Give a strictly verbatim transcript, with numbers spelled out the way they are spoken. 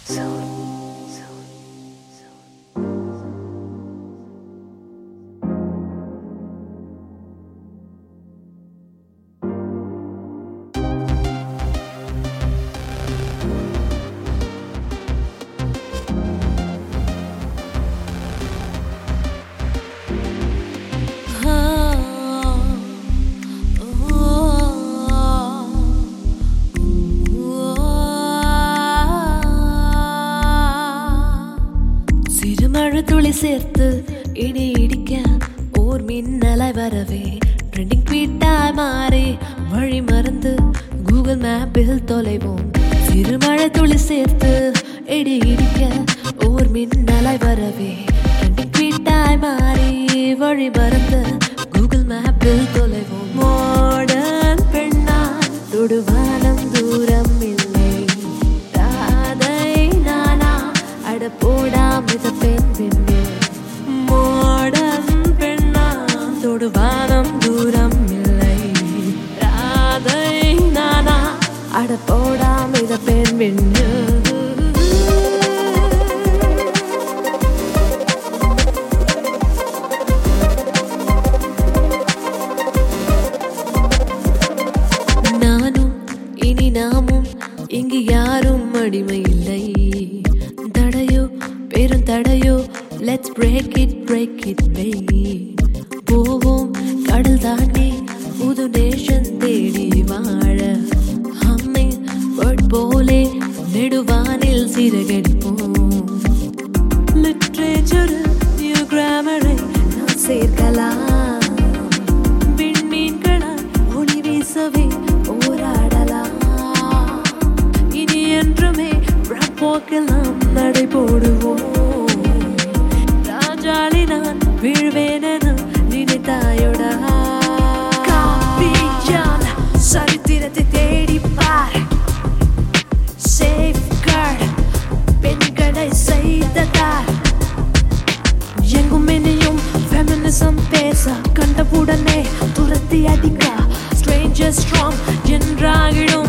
துளி சேர்த்து இடி இடிக்க ஓர் மின்னலை வரவே ட்ரெண்டிங் ட்வீட்டாய் மாறி வழி மறந்து கூகுள் மேப்பில் தொலைவோம். சிறுமழை துளி சேர்த்து இடி இடிக்க ஓர் மின்னலை வரவே ட்ரெண்டிங் ட்வீட்டாய் மாறி வழி மறந்து கூகுள் மேப்பில் தொலைவோம். மாடர்ன் பெண்ணால் தொடுவானம் தூரம் இல்லை, ராதை நானா அட போடா மித பெண் பெண்ணே. மாடர்ன் பெண்ணால் தொடுவானம் தூரம் இல்லை, ராதை நானா அட போடா மித பெண் பெண்ணே. நாமும் இங்கு யாரும் அடிமை இல்லை, தடையோ பெரும் தடையோ let's break it break it baby. போவோம் கடல் தாண்டி புது நேஷன் தேடி வாழ, ஹம்மிங் பேர்ட் போலே நெடுவானில் சிறகடிப்போம். லிட்ரேச்சர் நியூ கிராமரை நாம் சேர்க்கலாம், விண்மீன்களால் ஒளி வீசவே போராடலாம். இனி என்றுமே போக்கில் நாம் நடை போடுவோம். ராஜாளி நான் வீழ்வேன் என நினைத்தாயோடா. காப்பியால் சரித்திரத்தை தேடிப்பார், சேஃப்கார்ட் பெண்களை செய்ததார். எங்கும் இனியும் ஃபெமினிசம் பேச கண்டவுடனே துரத்தி அடிக்க stranger strong என்றாகிடும்.